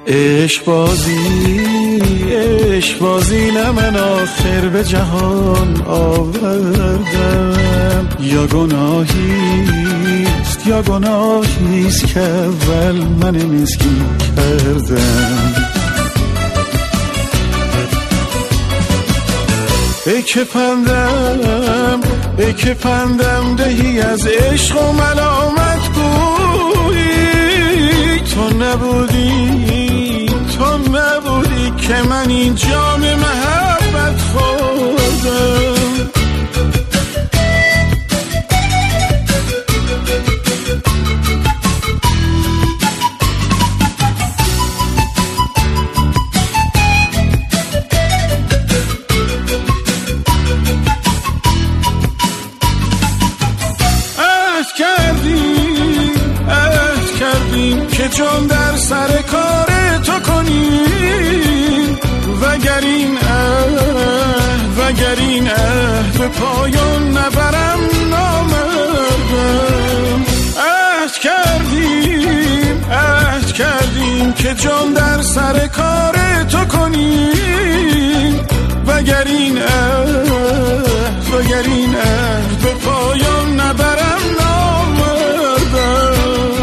عشق بازی نه من آخر به جهان آوردم، یا گناهیست که اول من مسکین کردم. ای که پندم دهی از عشق و ملامت گویی، تو نبودی که من این جام محبت خوردم. عهد کردیم که جان در سر کار تو کنیم، وگر این عهد به پایان نبرم نامردم. عهد کردیم که جان در سر کار تو کنیم، وگر این عهد به پایان نبرم نامردم.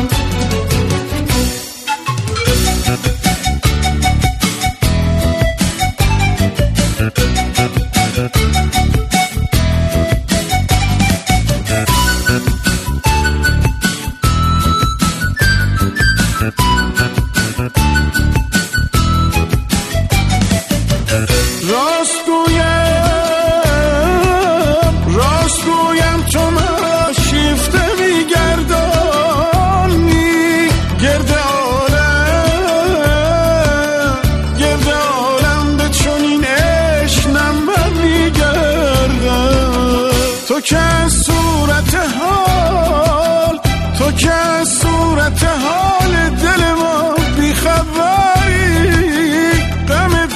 راست گویم تو مرا شیفته میگردانی، گرد عالم به چنین عشق نم میگردم. تو که از صورت حال دل ما بیخبری، غم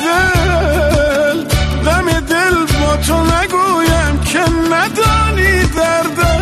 دل با تو نگویم که ندانی دردم.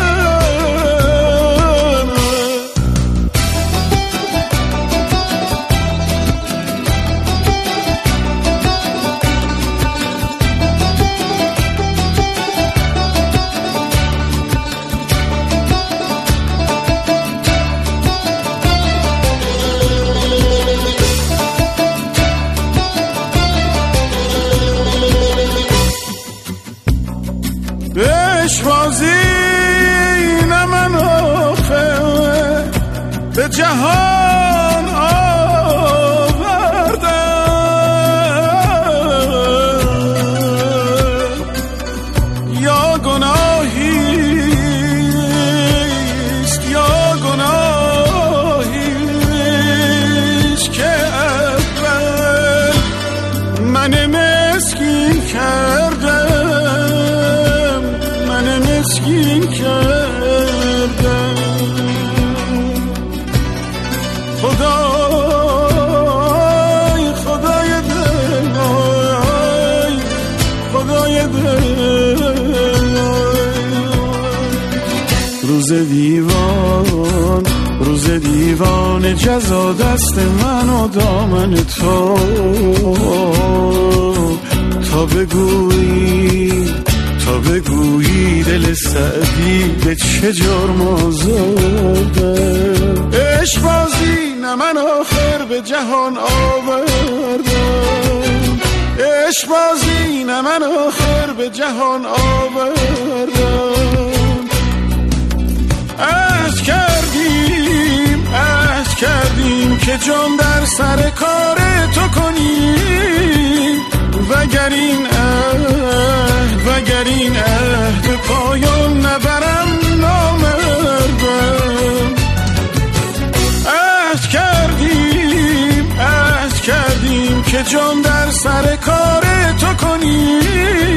عشق‌بازی نه من آخر به جهان آوردم، یا گناهیست که اول من مسکین کردم. خدای دل روز دیوان جزا دست من و دامن تو، تا بگویی دل سعدی به چه جرم آزردم. عشق بازی نه من آخر به جهان آوردم، عشق بازی نه من آخر به جهان آوردم. عهد کردیم که جان در سر کار تو کنیم، وگر این عهد به پایان نبرم نامردم. عهد کردیم که جان در سر کار تو کنیم،